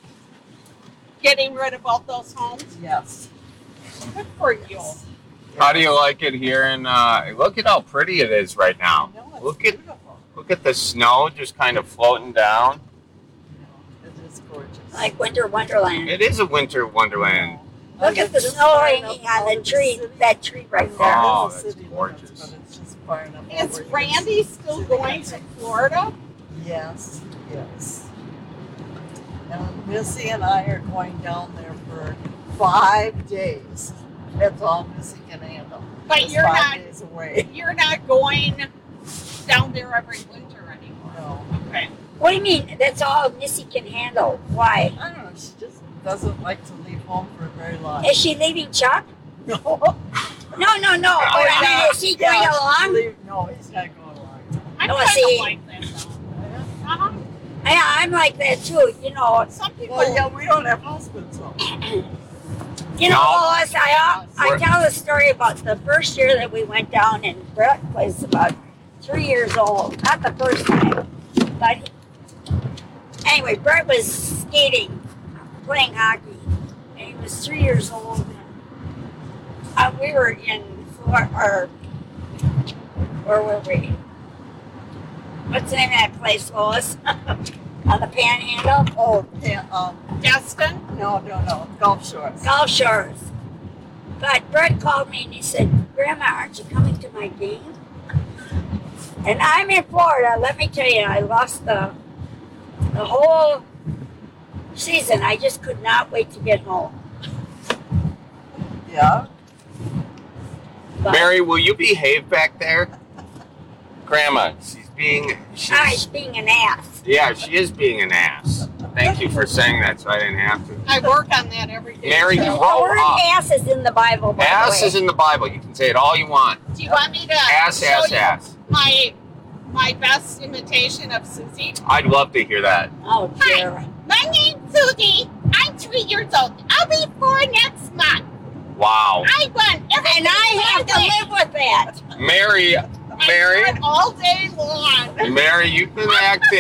getting rid of both those homes? Yes. Good for you. How do you like it here? And look at how pretty it is right now. Look at the snow just kind of floating down. It is gorgeous. Like Winter Wonderland. It is a winter wonderland. Look at the snow hanging on the tree, that tree right there. Oh, that's gorgeous. But it's just far enough. Is over Randy still going to Florida? Yes, yes. And Missy and I are going down there for 5 days. That's all Missy can handle. But It's you're 5 not- days away. You're not going down there every winter anymore. No. Okay. What do you mean? That's all Missy can handle. Why? I don't know. She just doesn't like to leave home for very long. Is she leaving Chuck? No. No. I mean, is he going along? No, he's not going along. I'm Oh, kind see. of like that, though. Uh-huh. Yeah, I'm like that too. You know, Some people... Well, yeah, we don't have husbands, so. You know, Lois, I tell the story about the first year that we went down, and Brett was about 3 years old. Not the first time, but anyway, Brett was skating, playing hockey, and he was 3 years old. And we were in Florida, or where were we? What's the name of that place, Lois? On the Panhandle? Oh, Destin? No, Gulf Shores. Gulf Shores. But Brett called me and he said, Grandma, aren't you coming to my game? And I'm in Florida. Let me tell you, I lost the whole season. I just could not wait to get home. Yeah. But Mary, will you behave back there? Grandma, she's being an ass. Yeah, she is being an ass. Thank you for saying that, so I didn't have to. I work on that every day. Mary, so. grow The word up. ass is in the Bible, by Ass the way. is in the Bible. You can say it all you want. Do you want me to Ass, show ass, you ass. my best imitation of Susie? I'd love to hear that. Oh, dear. Hi, my name's Susie. I'm 3 years old. I'll be 4 next month. Wow. I won everything. And I have to live with that. Mary, I won all day long. Mary, you've been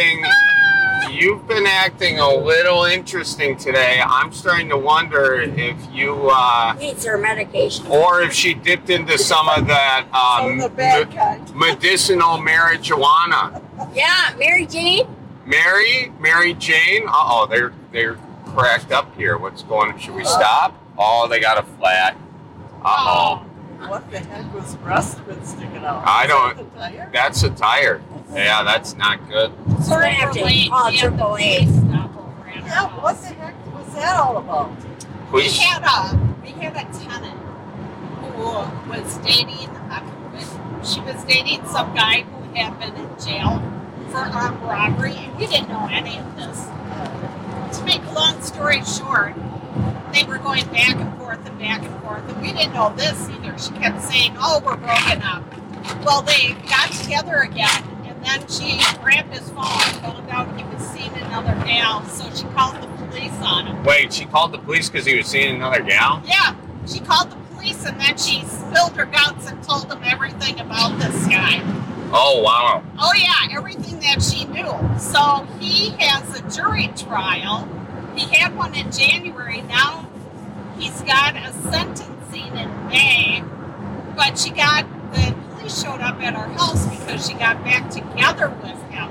acting a little interesting today. I'm starting to wonder if you Needs her medication. or if she dipped into some of that the bad kind. medicinal marijuana. Yeah, Mary Jane. Mary Jane. Uh-oh, they're cracked up here. What's going on? Should we stop? Oh, they got a flat. Uh-oh. What the heck was rust been sticking out? I Is don't. that the tire? That's a tire. Yeah, that's not good. So we're gonna have to call AAA. Yeah, what the heck was that all about? We had a tenant who was dating. She was dating some guy who had been in jail for armed robbery, and we didn't know any of this. To make a long story short, they were going back and forth, and we didn't know this either. She kept saying, "Oh, we're broken up." Well, they got together again, and then she grabbed his phone and found out he was seeing another gal, so she called the police on him. Wait, she called the police because he was seeing another gal? Yeah, she called the police, and then she spilled her guts and told them everything about this guy. Oh, wow. Oh, yeah, everything that she knew. So he has a jury trial. He had one in January. Now he's got a sentencing in May. But the police showed up at our house because she got back together with him.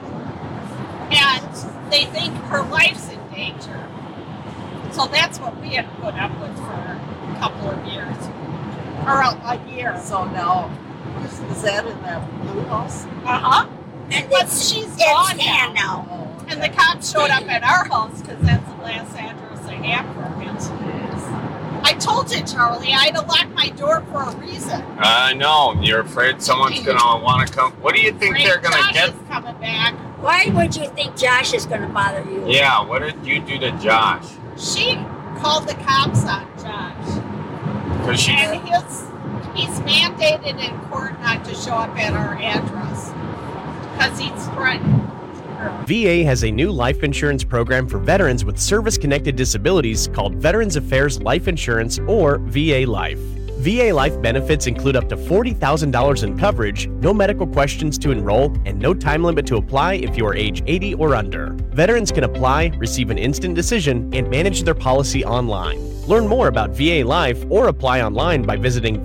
And they think her life's in danger. So that's what we had put up with for a couple of years. Or a year. So now, is that in that blue house? Uh-huh. But she's gone now. Oh, okay. And the cops showed up at our house because that's the last address they have for him. I told you, Charlie, I had to lock my door for a reason. I know. You're afraid someone's going to want to come. What do you think they're going to get? Josh is coming back. Why would you think Josh is going to bother you? Yeah, what did you do to Josh? She called the cops on Josh. And he's mandated in court not to show up at our address because he's threatened. VA has a new life insurance program for veterans with service-connected disabilities called Veterans Affairs Life Insurance, or VA Life. VA Life benefits include up to $40,000 in coverage, no medical questions to enroll, and no time limit to apply if you are age 80 or under. Veterans can apply, receive an instant decision, and manage their policy online. Learn more about VA Life or apply online by visiting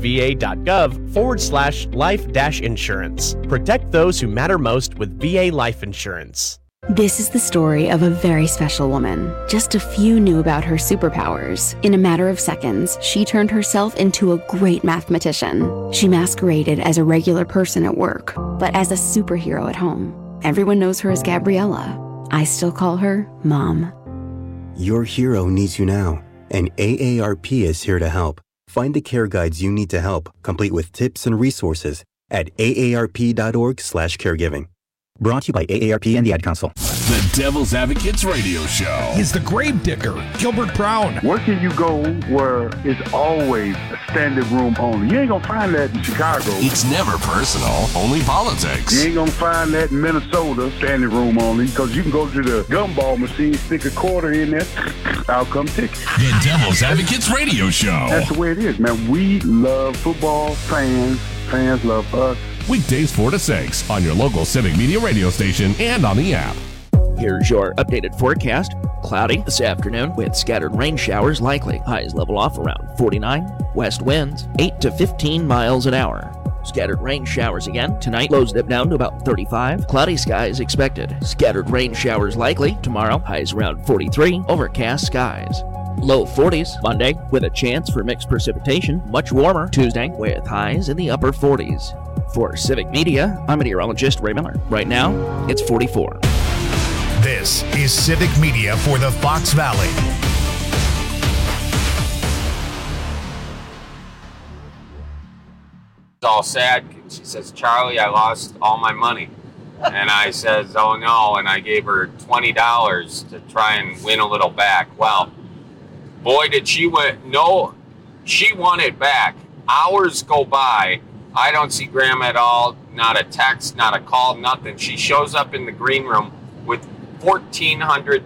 va.gov/life-insurance. Protect those who matter most with VA Life Insurance. This is the story of a very special woman. Just a few knew about her superpowers. In a matter of seconds, she turned herself into a great mathematician. She masqueraded as a regular person at work, but as a superhero at home. Everyone knows her as Gabriella. I still call her Mom. Your hero needs you now, and AARP is here to help. Find the care guides you need to help, complete with tips and resources at aarp.org/caregiving. Brought to you by AARP and the Ad Council. The Devil's Advocates Radio Show. He's the grave digger, Gilbert Brown. Where can you go where it's always a standing room only? You ain't gonna find that in Chicago. It's never personal, only politics. You ain't gonna find that in Minnesota, standing room only, because you can go to the gumball machine, stick a quarter in there, out come ticket. The Devil's Advocates Radio Show. That's the way it is, man. We love football, fans love us. Weekdays 4 to 6 on your local Civic Media radio station and on the app. Here's your updated forecast. Cloudy this afternoon with scattered rain showers likely. Highs level off around 49. West winds 8 to 15 miles an hour. Scattered rain showers again tonight. Lows dip down to about 35. Cloudy skies expected. Scattered rain showers likely tomorrow. Highs around 43. Overcast skies. Low 40s Monday with a chance for mixed precipitation. Much warmer Tuesday with highs in the upper 40s. For Civic Media, I'm meteorologist Ray Miller. Right now, it's 44. This is Civic Media for the Fox Valley. All sad. She says, Charlie, I lost all my money. And I says, oh no, and I gave her $20 to try and win a little back. Well, boy, did she win. No, she won it back. Hours go by. I don't see Grandma at all. Not a text, not a call, nothing. She shows up in the green room with $1,400.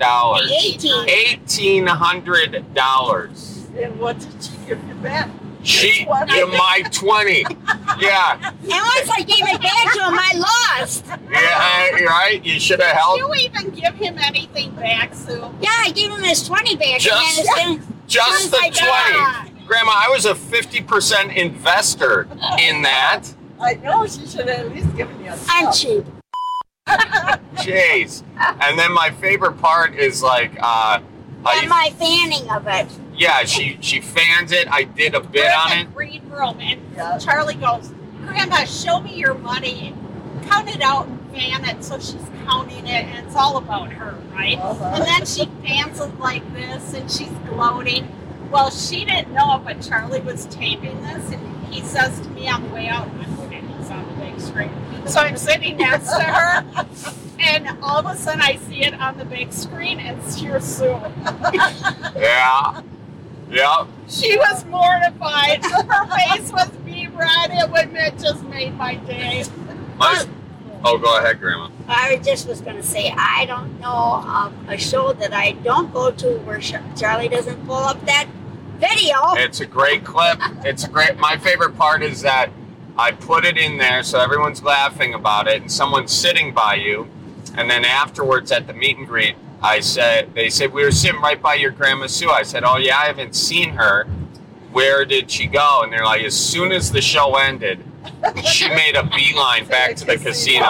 $1,800. And what did she give you back? She gave my 20. Yeah. And once I gave it back to him, I lost. Yeah, right. You should have helped. Did you even give him anything back, Sue? Yeah, I gave him his 20 back. Just the 20. Grandma, I was a 50% investor in that. I know, she should have at least given you a I'm cheap. Jeez. And then my favorite part is like... my fanning of it. Yeah, she fans it. I did a bit on it. Green room, and Charlie goes, Grandma, show me your money. Count it out and fan it. So she's counting it, and it's all about her, right? And then she fans it like this, and she's gloating. Well, she didn't know it, but Charlie was taping this, and he says to me on the way out, I'm putting this on the big screen. So I'm sitting next to her, and all of a sudden I see it on the big screen, and it's your Sue. Yeah. Yep. She was mortified. Her face was beat red. It just made my day. Oh, go ahead, Grandma. I just was going to say, I don't know of a show that I don't go to where Charlie doesn't pull up that video. It's a great clip. My favorite part is that I put it in there so everyone's laughing about it and someone's sitting by you. And then afterwards at the meet and greet, they said, we were sitting right by your Grandma Sue. I said, oh yeah, I haven't seen her. Where did she go? And they're like, as soon as the show ended, she made a beeline back to the casino.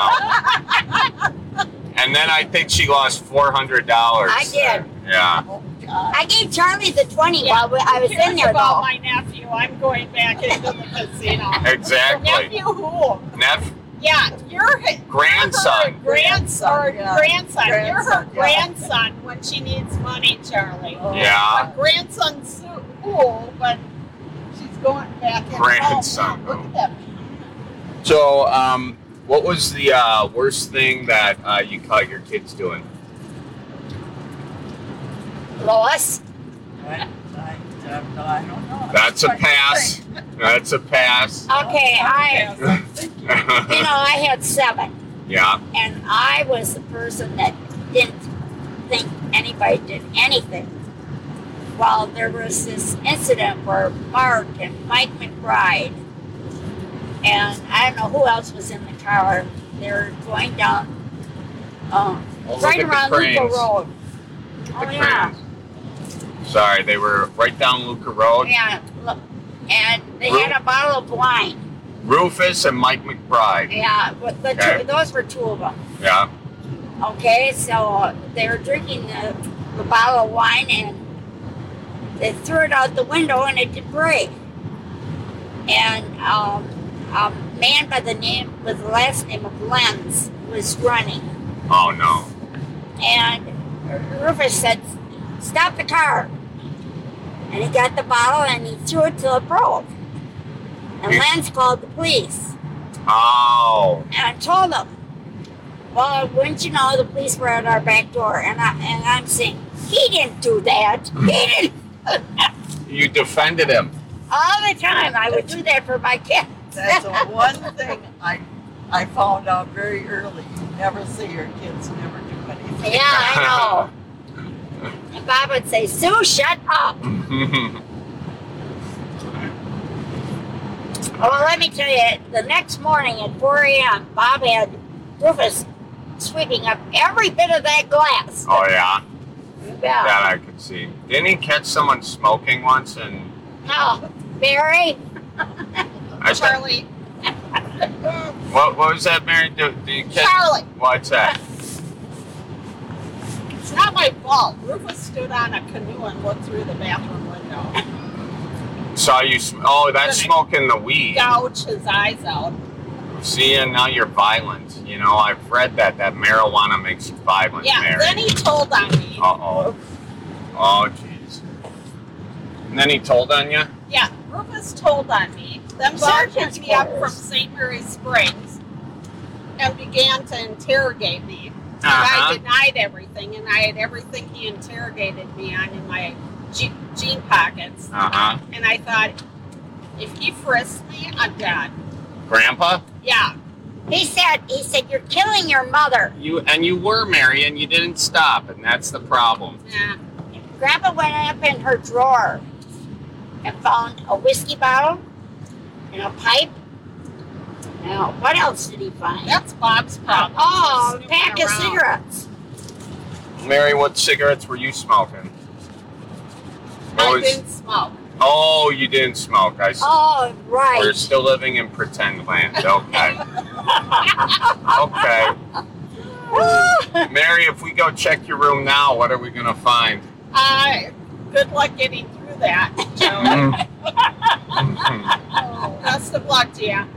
And then I think she lost $400. I did. Yeah. I gave Charlie the 20 while I was in there, about though. My nephew. I'm going back into the casino. Exactly. Your nephew who? Yeah, you're her grandson. Grandson. You're her Yeah. grandson when she needs money, Charlie. Yeah. Her grandson's cool, but she's going back in. Grandson. Oh, look at that. So, what was the worst thing that you caught your kids doing? Lois? I don't know. That's a pass. That's a pass. Okay, I had 7. Yeah. And I was the person that didn't think anybody did anything. Well, there was this incident where Mark and Mike McBride and I don't know who else was in the car. They were going down right around Luca Road. Oh, yeah. Sorry, they were right down Luca Road. Yeah, look, and they had a bottle of wine. Rufus and Mike McBride. Yeah, but those were 2 of them. Yeah. Okay, so they were drinking the bottle of wine and they threw it out the window and it did break. And a man by the last name of Lenz was running. Oh no. And Rufus said, stop the car. And he got the bottle and he threw it till it broke. And Lenz called the police. Oh. And I told him. Well, wouldn't you know, the police were at our back door, and I'm saying, he didn't do that. He didn't. You defended him. All the time. I would do that for my kids. That's the one thing I found out very early. You never see your kids never do anything. Yeah, I know. And Bob would say, Sue, shut up. Well, let me tell you, the next morning at 4 a.m., Bob had Rufus sweeping up every bit of that glass. Oh, yeah? Yeah. That I could see. Didn't he catch someone smoking once? And No, Barry. Charlie. What was that, Mary? Do you catch? Charlie. What's that? It's not my fault. Rufus stood on a canoe and looked through the bathroom window. Saw you? That's smoking the weed. Gouge his eyes out. See, and now you're violent. You know, I've read that marijuana makes you violent, Yeah, Mary. then he told on me. Uh-oh. Oh, jeez. And then he told on you? Yeah, Rufus told on me. Then Bob picked me up from St. Mary's Springs and began to interrogate me. And I denied everything, and I had everything he interrogated me on in my jean pockets. And I thought, if he frisks me, I'm done. Grandpa? Yeah. He said, you're killing your mother. You were, Mary, and you didn't stop, and that's the problem. Yeah. Grandpa went up in her drawer and found a whiskey bottle and a pipe. Now, what else did he find? That's Bob's problem. Oh, a pack of cigarettes. Mary, what cigarettes were you smoking? I didn't smoke. Oh, you didn't smoke. I see. Oh, right. We're still living in pretend land. Okay. Okay. Mary, if we go check your room now, what are we going to find? Good luck getting through that, Joey. Best of luck to you.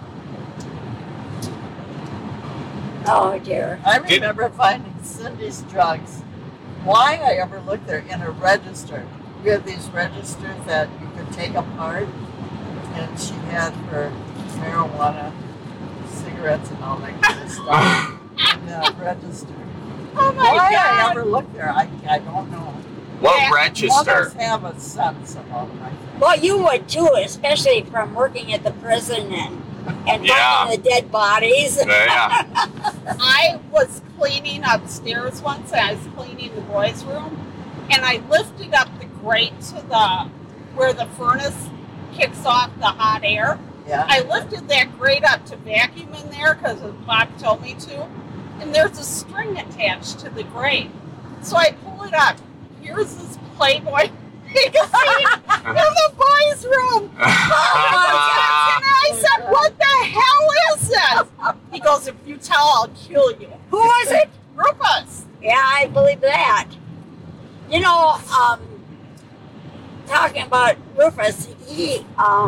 Oh, dear. I remember finding Cindy's drugs. Why I ever looked there in a register. We have these registers that you could take apart, and she had her marijuana, cigarettes, and all that kind of stuff in the register. Oh my Why God. I ever looked there, I don't know. What register? Mothers have a sense about it, I think. Well, you would too, especially from working at the prison and Yeah. finding the dead bodies. Yeah. I was cleaning upstairs once, and I was cleaning the boys' room, and I lifted up the grate to where the furnace kicks off the hot air. Yeah. I lifted that grate up to vacuum in there because Bob told me to, and there's a string attached to the grate. So I pull it up. Here's this Playboy magazine in the boys' room. Oh my God. And I said, what the hell is this? He goes, if you tell, I'll kill you. Who was it? Rufus. Yeah, I believe that. You know, talking about Rufus, he,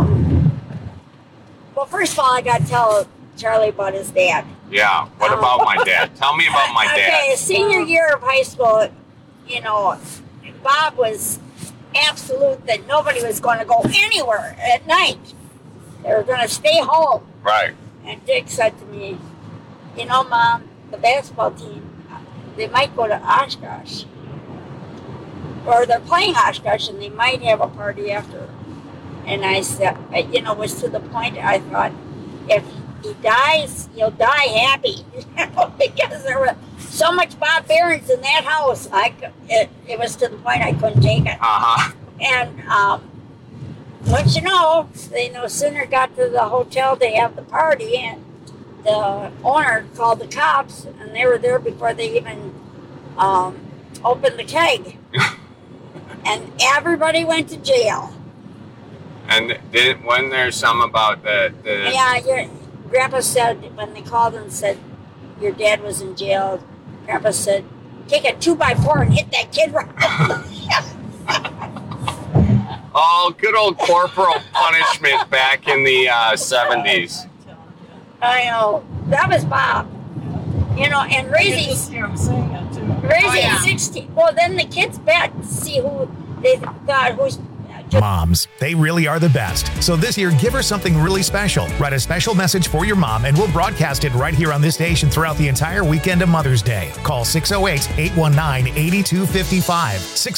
well, first of all, I got to tell Charlie about his dad. Yeah. What about my dad? Tell me about my dad. Okay, senior year of high school, you know, Bob was absolute that nobody was going to go anywhere at night. They were going to stay home. Right. And Dick said to me, you know, Mom, the basketball team, they might go to Oshkosh. Or they're playing Oshkosh and they might have a party after. And I said, you know, it was to the point I thought, if he dies, he'll die happy. Because there was so much Bob Behrens in that house. It was to the point I couldn't take it. Uh-huh. And once you know, they no sooner got to the hotel to have the party, and the owner called the cops, and they were there before they even opened the keg. And everybody went to jail. And when there's some about the Yeah, your Grandpa said, when they called and said your dad was in jail, Grandpa said, take a 2x4 and hit that kid right. Oh, good old corporal punishment back in the 70s. I know. That was Bob. You know, and raising 16. Well, then the kids bet to see who they thought whose Moms, they really are the best. So this year, give her something really special. Write a special message for your mom, and we'll broadcast it right here on this station throughout the entire weekend of Mother's Day. Call 608-819-8255.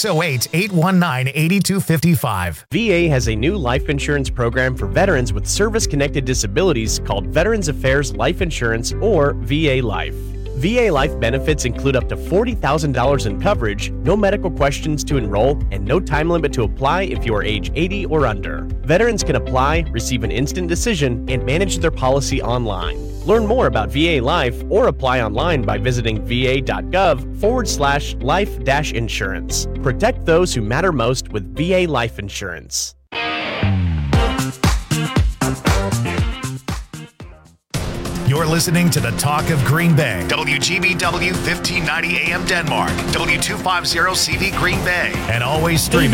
608-819-8255. VA has a new life insurance program for veterans with service-connected disabilities called Veterans Affairs Life Insurance, or VA Life. VA Life benefits include up to $40,000 in coverage, no medical questions to enroll, and no time limit to apply if you are age 80 or under. Veterans can apply, receive an instant decision, and manage their policy online. Learn more about VA Life or apply online by visiting va.gov/life-insurance. Protect those who matter most with VA Life Insurance. You're listening to the Talk of Green Bay. WGBW 1590 AM Denmark. W250 CV Green Bay. And always streaming